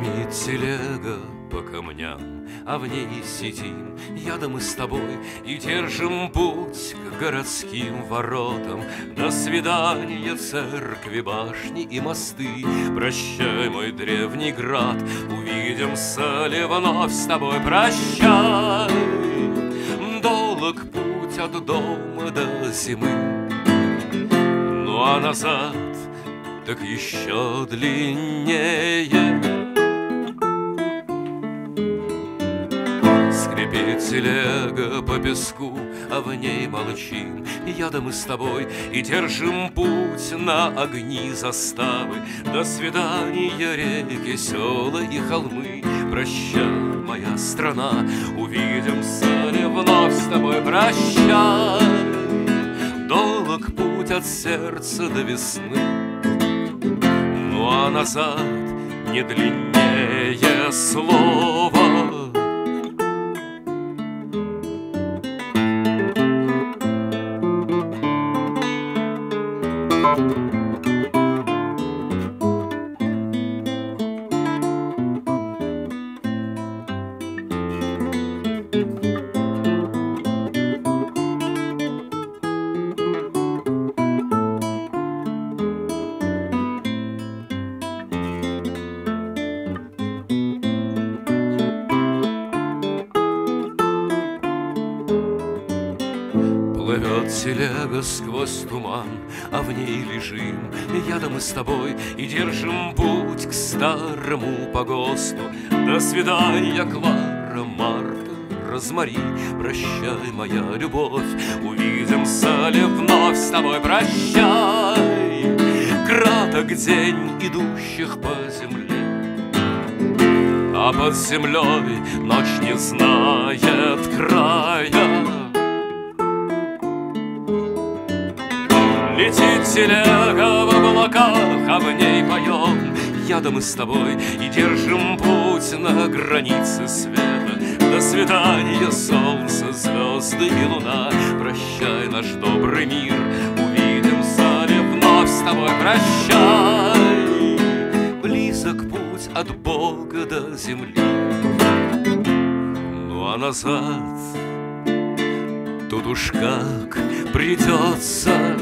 Гремит телега по камням, а в ней сидим я да мы с тобой и держим путь к городским воротам. До свидания, церкви, башни и мосты. Прощай, мой древний град, увидимся ли вновь с тобой? Прощай, долг путь от дома до зимы, ну а назад так еще длиннее. Скрипит телега по песку, а в ней молчим я да мы с тобой и держим путь на огни заставы. До свидания, реки, села и холмы. Прощай, моя страна, увидимся ли вновь с тобой? Прощай, долг путь от сердца до весны, ну а назад не длиннее слова. Плывет телега сквозь туман, а в ней лежим я да мы с тобой и держим путь к старому погосту. До свидания, Клара, Марта, Розмари. Прощай, моя любовь, увидимся ли вновь с тобой? Прощай, краток день идущих по земле, а под землей ночь не знает края. Летит телега в облаках, а в ней поем я да мы с тобой и держим путь на границе света. До свидания, солнце, звезды и луна. Прощай, наш добрый мир, увидимся ли вновь с тобой? Прощай, близок путь от Бога до земли, ну а назад тут уж как придется.